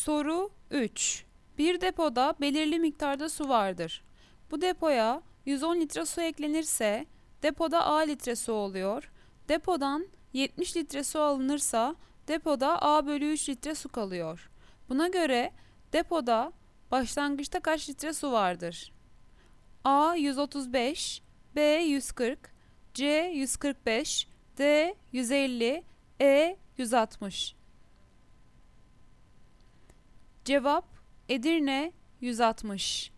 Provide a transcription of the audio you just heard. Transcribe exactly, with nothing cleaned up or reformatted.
Soru üç. Bir depoda belirli miktarda su vardır. Bu depoya yüz on litre su eklenirse depoda A litre su oluyor. Depodan yetmiş litre su alınırsa depoda A bölü üç litre su kalıyor. Buna göre depoda başlangıçta kaç litre su vardır? A yüz otuz beş, B yüz kırk, C yüz kırk beş, D yüz elli, E yüz altmış. Cevap Edirne yüz altmış.